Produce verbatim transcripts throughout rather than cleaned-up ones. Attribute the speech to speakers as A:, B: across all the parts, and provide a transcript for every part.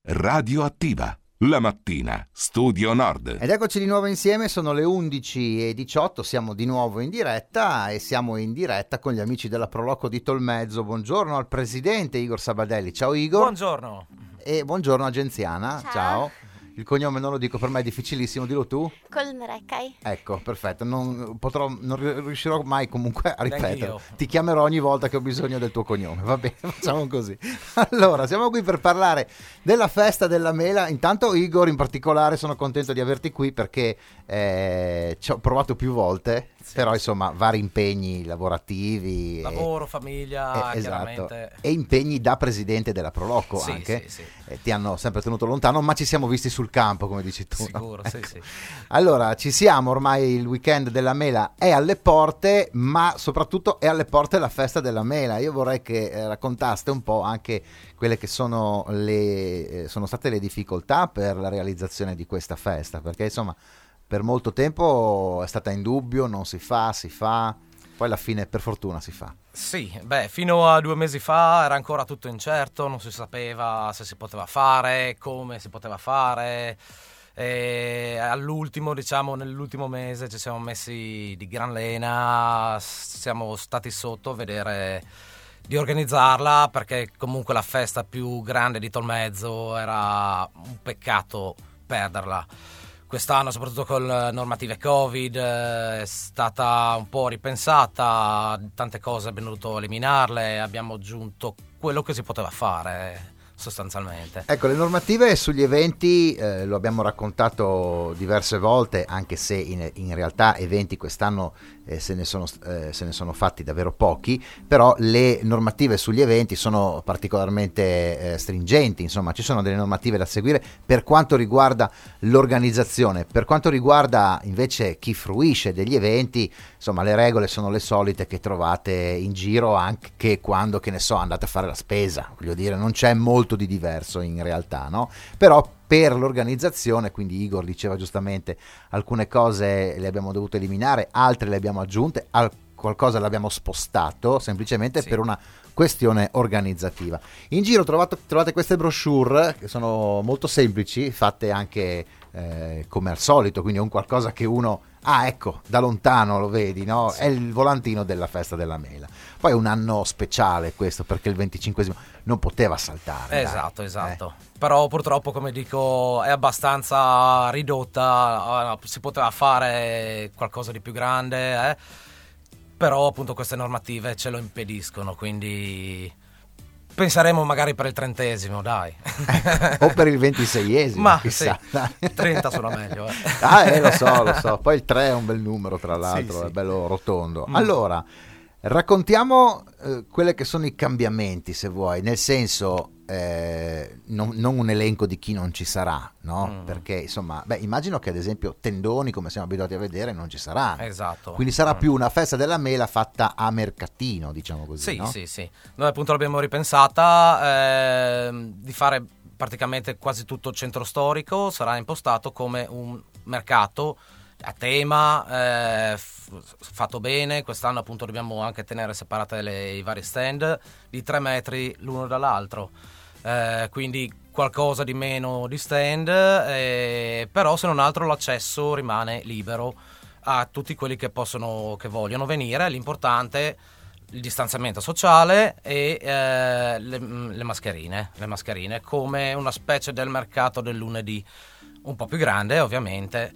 A: Radioattiva, la mattina, Studio Nord.
B: Ed eccoci di nuovo insieme, sono le undici e diciotto, siamo di nuovo in diretta e siamo in diretta con gli amici della Proloco di Tolmezzo. Buongiorno al presidente Igor Sabadelli. Ciao Igor.
C: Buongiorno.
B: E buongiorno a Genziana.
D: Ciao.
B: Ciao. Il cognome non lo dico, per me è difficilissimo, dillo tu.
D: Colmerecai.
B: Ecco, perfetto, non potrò, non riuscirò mai comunque a ripetere.
C: Neanch'io.
B: Ti chiamerò ogni volta che ho bisogno del tuo cognome, va bene, facciamo così. Allora, siamo qui per parlare della festa della mela. Intanto Igor, in particolare, sono contento di averti qui perché eh, ci ho provato più volte, sì, però insomma vari impegni lavorativi.
C: Lavoro,
B: e,
C: famiglia,
B: eh, esatto,
C: chiaramente.
B: E impegni da presidente della Proloco,
C: sì,
B: anche.
C: Sì, sì.
B: Eh, ti hanno sempre tenuto lontano, ma ci siamo visti sul campo, come dici tu.
C: Sicuro,
B: no?
C: sì,
B: Ecco.
C: sì.
B: Allora, ci siamo, ormai il weekend della mela è alle porte, ma soprattutto è alle porte la festa della mela. Io vorrei che eh, raccontaste un po' anche quelle che sono le eh, sono state le difficoltà per la realizzazione di questa festa, perché insomma per molto tempo è stata in dubbio, non si fa, si fa, poi alla fine per fortuna si fa.
C: Sì, beh, fino a due mesi fa era ancora tutto incerto, non si sapeva se si poteva fare, come si poteva fare. E all'ultimo, diciamo, nell'ultimo mese ci siamo messi di gran lena, siamo stati sotto a vedere di organizzarla, perché comunque la festa più grande di Tolmezzo era un peccato perderla. Quest'anno, soprattutto con le normative Covid, è stata un po' ripensata, tante cose abbiamo dovuto eliminarle, abbiamo aggiunto quello che si poteva fare sostanzialmente.
B: Ecco, le normative sugli eventi eh, lo abbiamo raccontato diverse volte, anche se in, in realtà eventi quest'anno eh, se, ne sono, eh, se ne sono fatti davvero pochi, però le normative sugli eventi sono particolarmente eh, stringenti, insomma ci sono delle normative da seguire per quanto riguarda l'organizzazione. Per quanto riguarda invece chi fruisce degli eventi, insomma le regole sono le solite che trovate in giro anche quando, che ne so, andate a fare la spesa, voglio dire, non c'è molto di diverso in realtà, no? Però per l'organizzazione, quindi Igor diceva giustamente, alcune cose le abbiamo dovute eliminare, altre le abbiamo aggiunte, al- qualcosa l'abbiamo spostato semplicemente sì, per una questione organizzativa. In giro trovate, trovate queste brochure che sono molto semplici, fatte anche eh, come al solito, quindi è un qualcosa che uno, ah ecco, da lontano lo vedi, no? Sì. È il volantino della festa della mela. Poi è un anno speciale questo, perché il venticinquesimo non poteva saltare.
C: Esatto,
B: dai.
C: esatto.
B: Eh.
C: Però purtroppo, come dico, è abbastanza ridotta, si poteva fare qualcosa di più grande, eh? Però appunto queste normative ce lo impediscono, quindi penseremo magari per il trentesimo, dai.
B: O per il ventiseiesimo,
C: ma
B: chissà.
C: Sì, trenta suona meglio. Eh.
B: Ah, eh, lo so, lo so. Poi il tre è un bel numero, tra l'altro, sì, sì. È bello rotondo. Mm. Allora, raccontiamo eh, quelle che sono i cambiamenti, se vuoi, nel senso eh, non, non un elenco di chi non ci sarà, no? Mm. Perché insomma, beh, immagino che ad esempio tendoni, come siamo abituati a vedere, non ci saranno.
C: Esatto.
B: Quindi sarà
C: mm.
B: più una festa della mela fatta a mercatino, diciamo così.
C: Sì,
B: no?
C: sì, sì. Noi appunto l'abbiamo ripensata eh, di fare praticamente quasi tutto il centro storico, sarà impostato come un mercato a tema, eh, f- fatto bene. Quest'anno appunto dobbiamo anche tenere separate le, i vari stand di tre metri l'uno dall'altro, eh, quindi qualcosa di meno di stand, eh, però se non altro l'accesso rimane libero a tutti quelli che possono, che vogliono venire. L'importante il distanziamento sociale e eh, le, le mascherine, le mascherine come una specie del mercato del lunedì, un po' più grande ovviamente.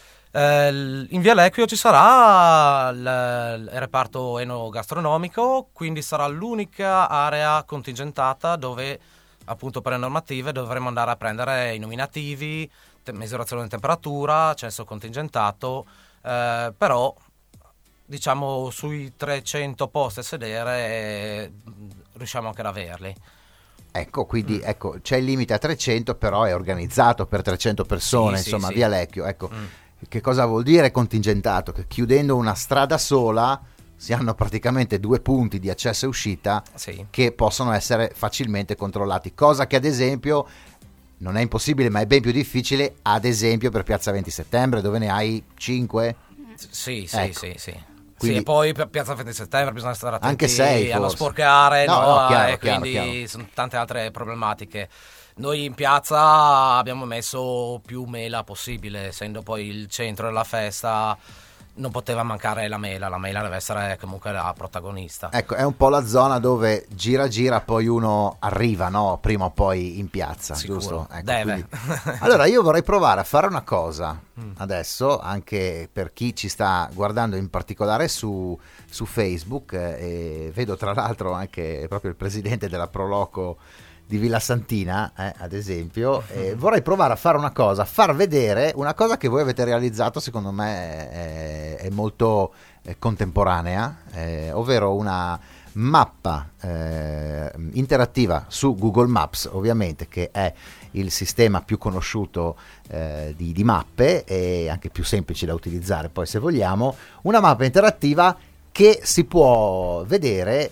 C: In Via Lecchio ci sarà il, il reparto enogastronomico, quindi sarà l'unica area contingentata dove appunto per le normative dovremo andare a prendere i nominativi, te- misurazione di temperatura, censo contingentato, eh, però diciamo sui trecento posti a sedere eh, riusciamo anche ad averli.
B: Ecco, quindi mm. ecco, c'è il limite a trecento, però è organizzato per trecento persone, sì, insomma, sì, Via Lecchio, ecco. Mm. Che cosa vuol dire contingentato? Che chiudendo una strada sola si hanno praticamente due punti di accesso e uscita, sì, che possono essere facilmente controllati, cosa che ad esempio non è impossibile ma è ben più difficile ad esempio per Piazza venti Settembre, dove ne hai cinque?
C: Sì, sì,
B: ecco.
C: sì, sì.
B: Quindi,
C: sì, e poi per Piazza venti Settembre bisogna stare attenti
B: anche sei,
C: a non
B: forse.
C: sporcare,
B: no,
C: no,
B: no, chiaro,
C: e
B: chiaro,
C: quindi
B: chiaro.
C: sono tante altre problematiche. Noi in piazza abbiamo messo più mela possibile, essendo poi il centro della festa. Non poteva mancare la mela, la mela deve essere comunque la protagonista.
B: Ecco, è un po' la zona dove gira gira poi uno arriva, no? Prima o poi in piazza,
C: Sicuro,
B: giusto? Ecco,
C: deve.
B: Quindi... Allora io vorrei provare a fare una cosa
C: Mm.
B: adesso, anche per chi ci sta guardando in particolare su, su Facebook, eh, e vedo tra l'altro anche proprio il presidente della Proloco di Villa Santina, eh, ad esempio, eh, vorrei provare a fare una cosa, far vedere una cosa che voi avete realizzato, secondo me è, è molto eh, contemporanea, eh, ovvero una mappa eh, interattiva su Google Maps, ovviamente, che è il sistema più conosciuto eh, di, di mappe e anche più semplice da utilizzare, poi se vogliamo, una mappa interattiva che si può vedere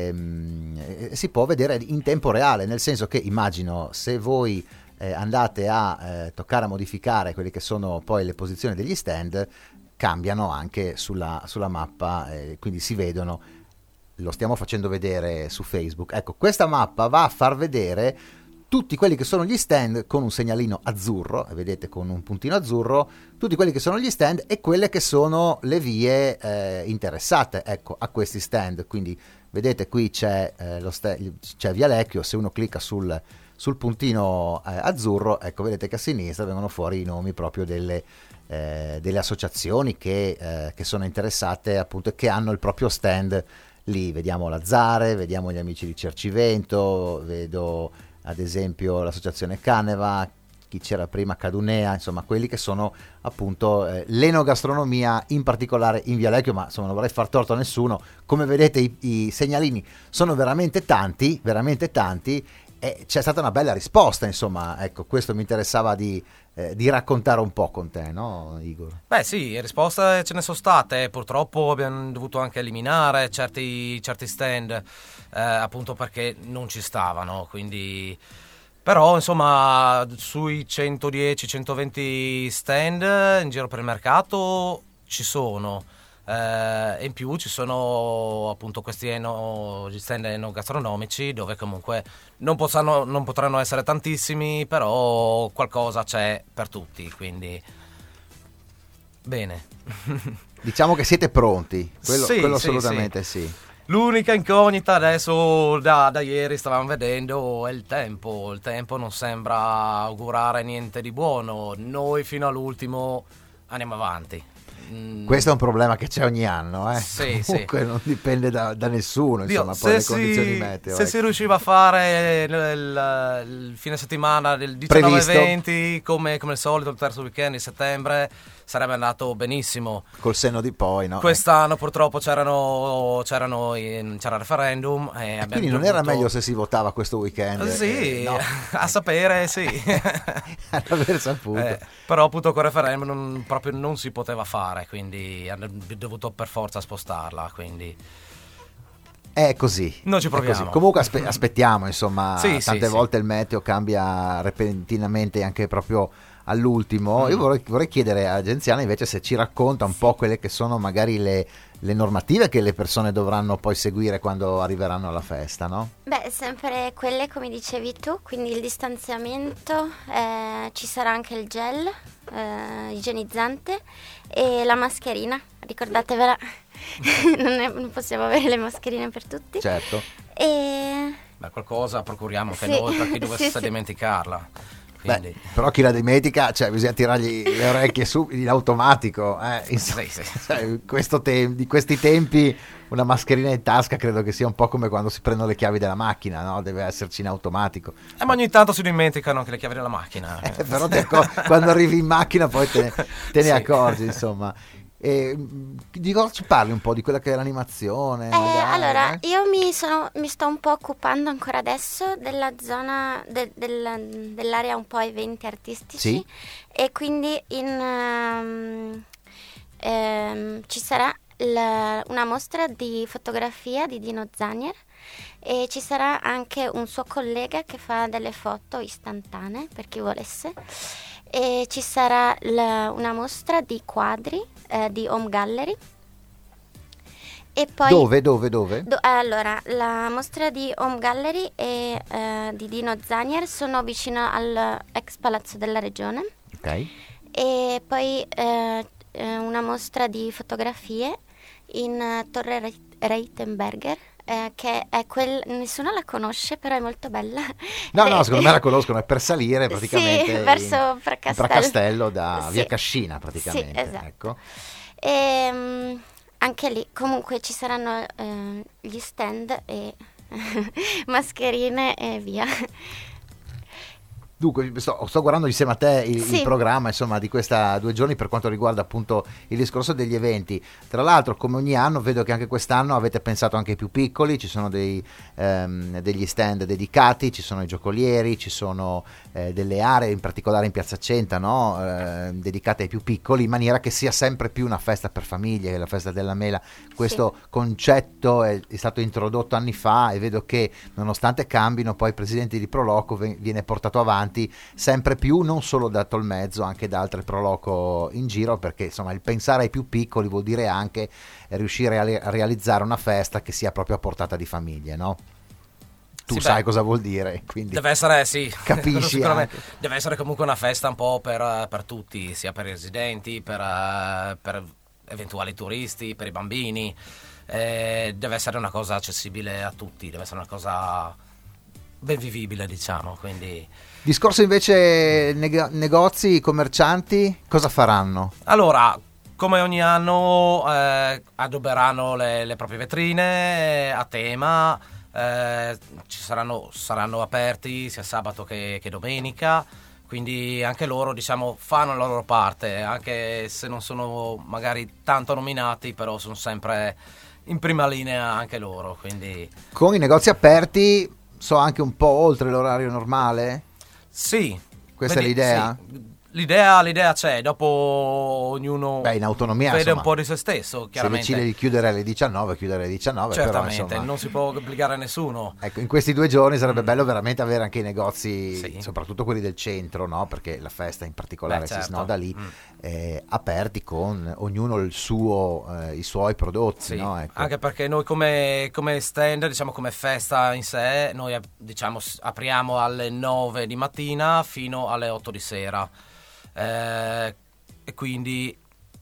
B: ehm, si può vedere in tempo reale, nel senso che immagino se voi eh, andate a eh, toccare a modificare quelle che sono poi le posizioni degli stand, cambiano anche sulla, sulla mappa, eh, quindi si vedono. Lo stiamo facendo vedere su Facebook. Ecco, questa mappa va a far vedere tutti quelli che sono gli stand con un segnalino azzurro, vedete, con un puntino azzurro, tutti quelli che sono gli stand e quelle che sono le vie eh, interessate, ecco, a questi stand. Quindi vedete qui c'è, eh, lo st- c'è Vialecchio, se uno clicca sul, sul puntino eh, azzurro, ecco, vedete che a sinistra vengono fuori i nomi proprio delle, eh, delle associazioni che, eh, che sono interessate, appunto, e che hanno il proprio stand lì. Vediamo l'Azzare, vediamo gli amici di Cercivento, vedo ad esempio l'associazione Caneva, chi c'era prima, Cadunea, insomma quelli che sono appunto eh, l'enogastronomia, in particolare in Vialecchio, ma insomma non vorrei far torto a nessuno. Come vedete i, i segnalini sono veramente tanti, veramente tanti, e c'è stata una bella risposta, insomma, ecco, questo mi interessava di, eh, di raccontare un po' con te, no Igor?
C: Beh sì, risposte ce ne sono state, purtroppo abbiamo dovuto anche eliminare certi, certi stand, eh, appunto perché non ci stavano, quindi... Però insomma sui centodieci centoventi stand in giro per il mercato ci sono, eh, e in più ci sono appunto questi eno, gli stand enogastronomici dove comunque non, possano, non potranno essere tantissimi, però qualcosa c'è per tutti, quindi bene.
B: Diciamo che siete pronti, quello,
C: Sì,
B: quello
C: sì,
B: assolutamente
C: sì.
B: sì.
C: L'unica incognita adesso da, da ieri stavamo vedendo è il tempo. Il tempo non sembra augurare niente di buono. Noi fino all'ultimo andiamo avanti. Mm.
B: Questo è un problema che c'è ogni anno, eh?
C: Sì,
B: comunque
C: sì.
B: non dipende da, da nessuno,
C: Dio,
B: insomma, poi le
C: si,
B: condizioni meteo.
C: se
B: ecco.
C: si riusciva a fare il, il, il fine settimana del diciannove venti come, come al solito il terzo weekend di settembre, sarebbe andato benissimo.
B: Col senno di poi, no?
C: Quest'anno purtroppo c'erano, c'erano in, c'era il referendum e,
B: E
C: abbiamo
B: quindi non
C: dovuto...
B: era meglio se si votava questo weekend?
C: Sì,
B: Eh, no.
C: a sapere sì.
B: Ad aver saputo.
C: Eh, però appunto col referendum non, proprio non si poteva fare, quindi hanno dovuto per forza spostarla, quindi...
B: È così.
C: Non ci
B: è
C: proviamo.
B: così. Comunque aspe- aspettiamo, insomma,
C: Sì,
B: tante
C: sì,
B: volte
C: sì.
B: il meteo cambia repentinamente anche proprio all'ultimo.
C: Mm.
B: Io vorrei, vorrei chiedere a Genziana invece se ci racconta un po' quelle che sono magari le, le normative che le persone dovranno poi seguire quando arriveranno alla festa, no?
D: Beh, sempre quelle come dicevi tu, quindi il distanziamento, eh, ci sarà anche il gel eh, igienizzante e la mascherina, ricordatevela, non, è- non possiamo avere le mascherine per tutti.
B: Certo.
D: E
C: Beh, qualcosa procuriamo anche
D: Sì,
C: noi per chi dovesse
D: sì, sì.
C: dimenticarla.
B: Beh,
C: Quindi...
B: però chi la dimentica, cioè bisogna tirargli le orecchie su in automatico, eh, insomma,
C: Sì, sì.
B: cioè, questo te- di questi tempi una mascherina in tasca credo che sia un po' come quando si prendono le chiavi della macchina, no? Deve esserci in automatico.
C: Eh, ma ogni tanto si dimenticano anche le chiavi della macchina.
B: Eh, però ti accor- quando arrivi in macchina poi te, ne- te ne
C: Sì.
B: accorgi, insomma. E, mh, di cosa ci parli un po' di quella che è l'animazione?
D: Eh,
B: magari,
D: allora,
B: eh?
D: io mi, sono, mi sto un po' occupando ancora adesso della zona, de- del- dell'area un po' eventi artistici.
B: Sì.
D: E quindi in, ehm, ehm, ci sarà il- una mostra di fotografia di Dino Zanier e ci sarà anche un suo collega che fa delle foto istantanee per chi volesse. E ci sarà la- una mostra di quadri eh, di Home Gallery E poi,
B: dove, dove, dove?
D: Do, allora, la mostra di Home Gallery e eh, di Dino Zanier sono vicino all'ex Palazzo della Regione.
B: Ok.
D: E poi eh, una mostra di fotografie in uh, Torre Reit- Reitenberger, eh, che è quel, nessuno la conosce, però è molto bella.
B: No, no, secondo me la conoscono, è per salire praticamente
D: sì, verso
B: in,
D: Pracastello.
B: in Pracastello da
D: Sì.
B: via Cascina praticamente.
D: Sì, esatto.
B: Ecco.
D: E, um, anche lì comunque ci saranno eh, gli stand e mascherine e via.
B: Dunque, sto, sto guardando insieme a te il,
D: Sì.
B: il programma, insomma, di questa due giorni per quanto riguarda appunto il discorso degli eventi. Tra l'altro, come ogni anno, vedo che anche quest'anno avete pensato anche ai più piccoli, ci sono dei, ehm, degli stand dedicati, ci sono i giocolieri, ci sono eh, delle aree, in particolare in Piazza Centa, no? eh, dedicate ai più piccoli, in maniera che sia sempre più una festa per famiglie, la festa della mela. Questo
D: Sì.
B: concetto è, è stato introdotto anni fa e vedo che nonostante cambino, poi il presidente di Proloco ven- viene portato avanti sempre più, non solo da Tolmezzo, anche da altre Proloco in giro, perché insomma il pensare ai più piccoli vuol dire anche riuscire a, le- a realizzare una festa che sia proprio a portata di famiglie, no? Tu
C: Sì,
B: sai
C: beh,
B: cosa vuol dire, quindi
C: deve essere, sì,
B: capisci
C: quello sicuramente.
B: anche.
C: Deve essere comunque una festa un po' per, per tutti, sia per i residenti, per, eh, per eventuali turisti, per i bambini. Eh, deve essere una cosa accessibile a tutti, deve essere una cosa ben vivibile, diciamo, quindi...
B: Discorso invece neg- negozi, commercianti, cosa faranno?
C: Allora, come ogni anno eh, adobberanno le, le proprie vetrine eh, a tema, eh, ci saranno, saranno aperti sia sabato che, che domenica, quindi anche loro, diciamo, fanno la loro parte, anche se non sono magari tanto nominati, però sono sempre in prima linea anche loro, quindi...
B: Con i negozi aperti, so anche un po' oltre l'orario normale?
C: Sì.
B: Questa è l'idea?
C: Sì. L'idea, l'idea c'è, dopo ognuno
B: Beh, in autonomia,
C: vede
B: insomma,
C: un po' di se stesso,
B: se
C: chiaramente.
B: decide di chiudere alle diciannove, chiudere alle diciannove,
C: Certamente,
B: però insomma,
C: non si può obbligare nessuno.
B: ecco, in questi due giorni sarebbe
C: Mm.
B: bello veramente avere anche i negozi,
C: Sì.
B: soprattutto quelli del centro, no? Perché la festa in particolare
C: Beh, certo.
B: si snoda lì,
C: Mm.
B: eh, aperti con ognuno il suo, eh, i suoi prodotti,
C: Sì,
B: no? Ecco.
C: anche perché noi come, come stand, diciamo come festa in sé, noi eh, diciamo s- apriamo alle nove di mattina fino alle otto di sera. Eh, e quindi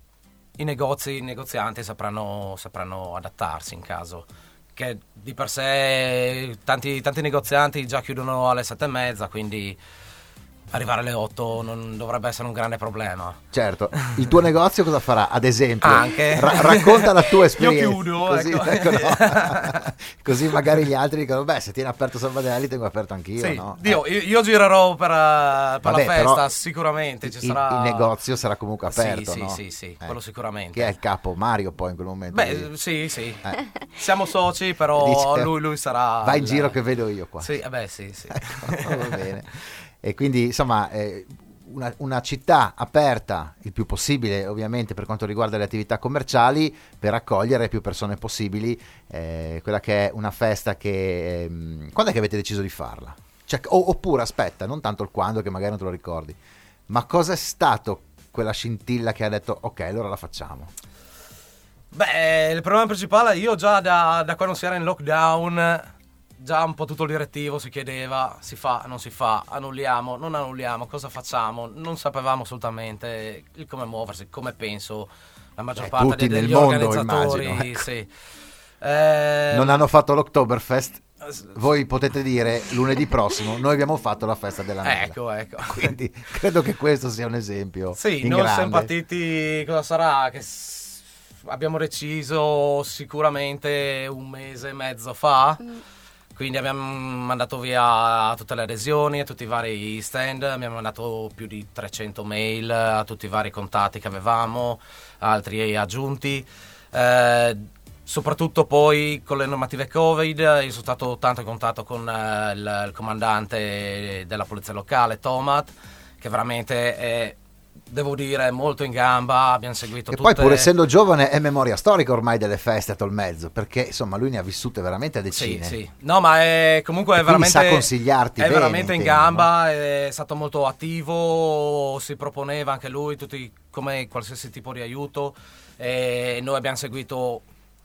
C: i negozi, i negozianti sapranno, sapranno adattarsi in caso. Che di per sé tanti, tanti negozianti già chiudono alle sette e mezza, quindi arrivare alle otto non dovrebbe essere un grande problema.
B: Certo, il tuo negozio cosa farà? Ad esempio,
C: Anche.
B: Ra- racconta la tua esperienza.
C: Io chiudo,
B: così,
C: ecco.
B: ecco, no. Così magari gli altri dicono, beh, se tiene aperto Sabadelli tengo aperto anch'io,
C: Sì,
B: no?
C: Dio,
B: Eh.
C: io, io girerò per, uh, per
B: Vabbè,
C: la
B: però
C: festa, sicuramente ci
B: il,
C: sarà...
B: il negozio sarà comunque aperto,
C: sì,
B: no?
C: Sì, sì, sì,
B: Eh.
C: quello sicuramente.
B: Che è il capo Mario poi in quel momento.
C: Beh,
B: lì.
C: sì, sì.
B: Eh.
C: Siamo soci, però
B: Dice,
C: lui, lui sarà...
B: vai in
C: il-
B: giro che vedo io qua.
C: Sì, eh beh, sì, sì.
B: Ecco, va bene. E quindi insomma eh, una, una città aperta il più possibile, ovviamente, per quanto riguarda le attività commerciali, per accogliere più persone possibili, eh, quella che è una festa che ehm, quando è che avete deciso di farla? Cioè, o- oppure aspetta, non tanto il quando, che magari non te lo ricordi, ma cosa è stato quella scintilla che ha detto ok, allora la facciamo?
C: Beh, il problema principale, io già da, da quando si era in lockdown, già un po' tutto il direttivo si chiedeva, si fa, non si fa, annulliamo, non annulliamo, cosa facciamo? Non sapevamo assolutamente il come muoversi, come penso la maggior
B: Eh,
C: parte
B: tutti
C: dei-
B: nel
C: degli
B: mondo,
C: organizzatori.
B: immagino, ecco.
C: Sì. Eh,
B: Non hanno fatto l'Oktoberfest,
C: s-
B: voi potete dire lunedì prossimo noi abbiamo fatto la festa della mela.
C: Ecco, ecco.
B: Quindi credo che questo sia un esempio
C: Sì,
B: in
C: noi
B: grande.
C: siamo partiti, cosa sarà? Che s- abbiamo deciso sicuramente un mese e mezzo fa, quindi abbiamo mandato via tutte le adesioni a tutti i vari stand, abbiamo mandato più di trecento mail a tutti i vari contatti che avevamo, altri aggiunti. Eh, soprattutto poi con le normative Covid, io sono stato tanto in contatto con eh, il, il comandante della polizia locale, Tomat, che veramente è, devo dire, molto in gamba. Abbiamo seguito
B: E
C: tutte...
B: poi pur essendo giovane è memoria storica ormai delle feste a Tolmezzo, perché insomma lui ne ha vissute veramente a
C: Sì,
B: decine.
C: sì. No, ma è comunque è
B: E quindi
C: veramente
B: sa consigliarti
C: è
B: bene,
C: veramente in
B: intendo,
C: gamba, è stato molto attivo, si proponeva anche lui tutti come qualsiasi tipo di aiuto, e noi abbiamo seguito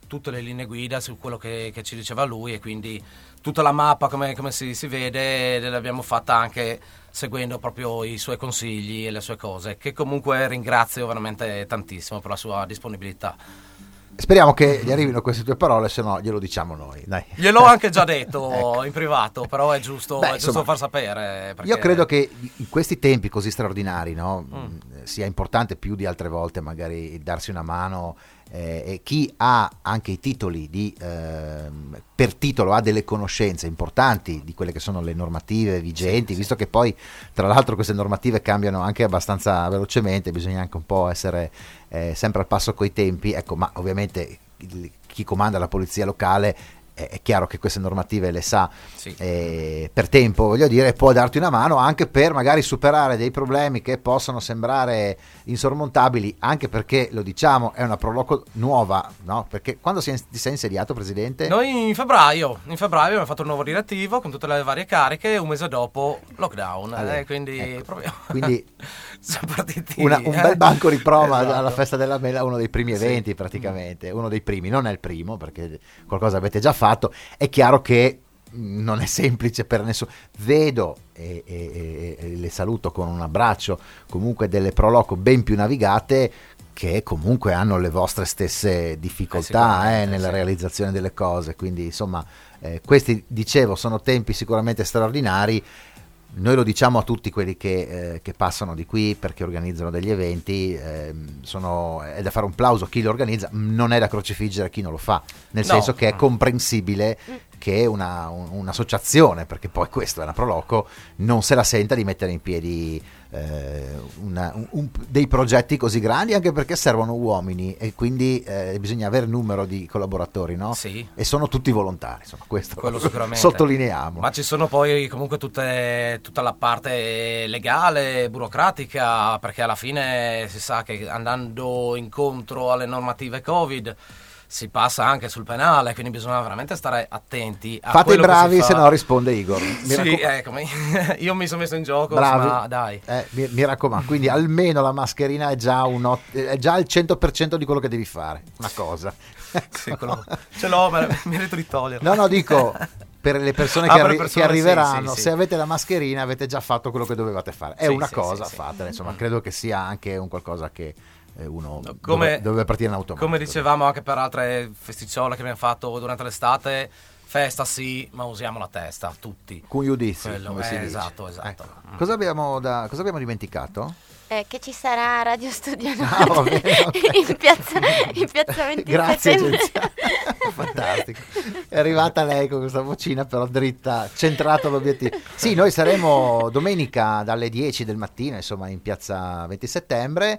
C: tutte le linee guida su quello che, che ci diceva lui, e quindi tutta la mappa, come, come si, si vede, l'abbiamo fatta anche seguendo proprio i suoi consigli e le sue cose, che comunque ringrazio veramente tantissimo per la sua disponibilità.
B: Speriamo che gli arrivino queste tue parole, se no glielo diciamo noi. Dai.
C: Gliel'ho anche già detto ecco. in privato, però è giusto,
B: Beh,
C: è giusto
B: insomma,
C: far sapere. Perché...
B: Io credo che in questi tempi così straordinari, no,
C: mm.
B: sia importante più di altre volte magari darsi una mano, eh, e chi ha anche i titoli di, eh, per titolo ha delle conoscenze importanti di quelle che sono le normative vigenti, sì, visto sì. che poi tra l'altro queste normative cambiano anche abbastanza velocemente, bisogna anche un po' essere eh, sempre al passo coi tempi, ecco, ma ovviamente chi comanda la polizia locale è chiaro che queste normative le sa, sì. eh, per tempo, voglio dire, può darti una mano anche per magari superare dei problemi che possono sembrare insormontabili, anche perché, lo diciamo, è una Proloco nuova, no? Perché quando si è, ti sei insediato, Presidente?
C: Noi in febbraio, in febbraio abbiamo fatto un nuovo direttivo con tutte le varie cariche, un mese dopo lockdown, allora, eh, quindi
B: ecco.
C: proprio
B: quindi
C: siamo partiti,
B: una, un bel banco di prova
C: esatto.
B: alla Festa della Mela, uno dei primi eventi, sì. praticamente, uno dei primi, non è il primo, perché qualcosa avete già fatto. È chiaro che non è semplice per nessuno. Vedo e, e, e le saluto con un abbraccio comunque delle Proloco ben più navigate, che comunque hanno le vostre stesse difficoltà eh, eh, nella sì. realizzazione delle cose, quindi insomma eh, questi, dicevo, sono tempi sicuramente straordinari. Noi lo diciamo a tutti quelli che, eh, che passano di qui perché organizzano degli eventi, eh, sono, è da fare un plauso a chi lo organizza, non è da crocifiggere chi non lo fa, nel no. senso che è comprensibile che una, un, un'associazione, perché poi questo è una Proloco, non se la senta di mettere in piedi eh, una, un, un, dei progetti così grandi, anche perché servono uomini e quindi eh, bisogna avere numero di collaboratori, no?
C: Sì.
B: E sono tutti volontari, insomma, questo
C: quello sicuramente.
B: Sottolineiamo.
C: Ma ci sono poi comunque tutte, tutta la parte legale, burocratica, perché alla fine si sa che andando incontro alle normative Covid si passa anche sul penale, quindi bisogna veramente stare attenti a
B: fate
C: quello
B: bravi,
C: che si
B: se
C: fa.
B: no risponde Igor. Mi
C: sì,
B: raccom-
C: ecco, io mi sono messo in gioco,
B: bravi.
C: ma dai.
B: Eh, mi, mi raccomando, quindi almeno la mascherina è già, un ot- è già il cento per cento di quello che devi fare, una cosa.
C: Sì, quello, ce l'ho, ma merito di toglierlo.
B: No, no, dico... per le persone,
C: ah,
B: che,
C: per
B: arri-
C: persone
B: che arriveranno,
C: sì, sì,
B: se
C: sì.
B: avete la mascherina avete già fatto quello che dovevate fare, è
C: sì,
B: una
C: sì,
B: cosa,
C: sì,
B: fatela,
C: sì.
B: insomma, credo che sia anche un qualcosa che eh, uno
C: come,
B: dove, dove partire in automatico.
C: Come dicevamo anche per altre festicciole che abbiamo fatto durante l'estate, festa sì, ma usiamo la testa, tutti.
B: Con giudizi,
C: Quello,
B: come
C: eh,
B: si dice.
C: Esatto, esatto.
B: Ecco. Mm. Cosa, abbiamo da, cosa abbiamo dimenticato?
D: Eh, che ci sarà Radio Studio Nord
B: ah, va bene, okay.
D: in, piazza, in piazza venti
B: Grazie,
D: settembre.
B: Fantastico, è arrivata lei con questa vocina però dritta, centrata all'obiettivo. Sì, noi saremo domenica dalle dieci del mattino, insomma, in piazza venti settembre,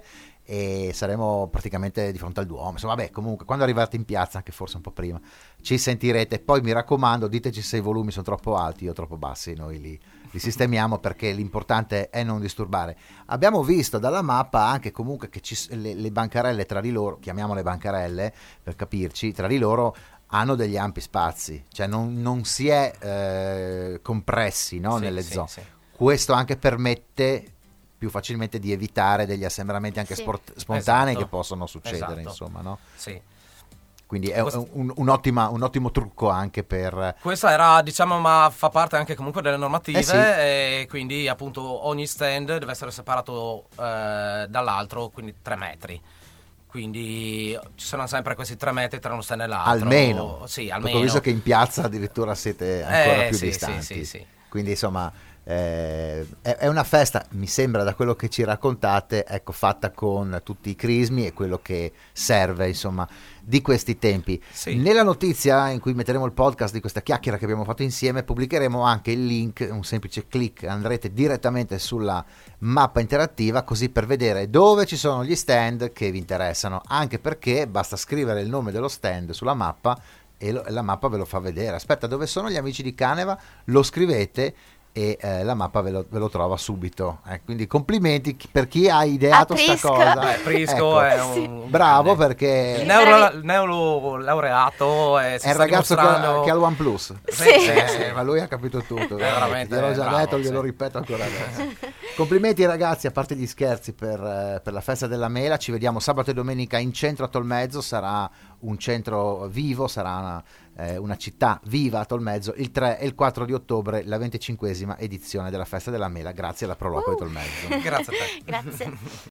B: e saremo praticamente di fronte al Duomo, insomma, vabbè, comunque quando arrivate in piazza, anche forse un po' prima, ci sentirete. Poi mi raccomando, diteci se i volumi sono troppo alti o troppo bassi, noi li, li sistemiamo, perché l'importante è non disturbare. Abbiamo visto dalla mappa anche comunque che ci, le, le bancarelle tra di loro, chiamiamole bancarelle per capirci, tra di loro hanno degli ampi spazi, cioè non, non si è eh, compressi, no,
C: sì,
B: nelle
C: sì,
B: zone.
C: Sì.
B: Questo anche permette più facilmente di evitare degli assembramenti anche
D: sì.
B: sport- spontanei,
C: esatto.
B: che possono succedere,
C: esatto.
B: insomma, no?
C: Sì.
B: Quindi è un, un, un'ottima, un ottimo trucco anche per...
C: Questa era, diciamo, ma fa parte anche comunque delle normative,
B: eh sì.
C: e quindi appunto ogni stand deve essere separato eh, dall'altro, quindi tre metri. Quindi ci sono sempre questi tre metri tra uno stand e l'altro.
B: Almeno.
C: Sì, almeno.
B: Ho visto che in piazza addirittura siete ancora
C: eh,
B: più
C: sì,
B: distanti.
C: Sì, sì, sì.
B: Quindi insomma... Eh, è, è una festa, mi sembra da quello che ci raccontate, ecco, fatta con tutti i crismi e quello che serve, insomma, di questi tempi.
C: Sì.
B: Nella notizia in cui metteremo il podcast di questa chiacchiera che abbiamo fatto insieme, pubblicheremo anche il link, un semplice click, andrete direttamente sulla mappa interattiva, così per vedere dove ci sono gli stand che vi interessano, anche perché basta scrivere il nome dello stand sulla mappa e lo, la mappa ve lo fa vedere. Aspetta, dove sono gli amici di Caneva? Lo scrivete e eh, la mappa ve lo, ve lo trova subito, eh, quindi complimenti per chi ha ideato sta cosa.
C: Eh, Prisco
B: ecco.
C: è un
B: bravo, perché
C: il neuro, neurolaureato è,
B: è il ragazzo
C: dimostrando...
B: che, che ha il OnePlus,
D: sì.
B: eh, ma lui ha capito tutto,
C: veramente,
B: gliel'ho già
C: bravo,
B: detto, glielo
C: sì.
B: ripeto ancora adesso. Complimenti ragazzi, a parte gli scherzi, per, eh, per la festa della mela. Ci vediamo sabato e domenica in centro a Tolmezzo, sarà un centro vivo, sarà una, eh, una città viva a Tolmezzo, il tre e il quattro di ottobre, la venticinquesima edizione della festa della mela, grazie alla Pro Loco
D: Uh.
B: di Tolmezzo.
C: Grazie a te.
D: Grazie.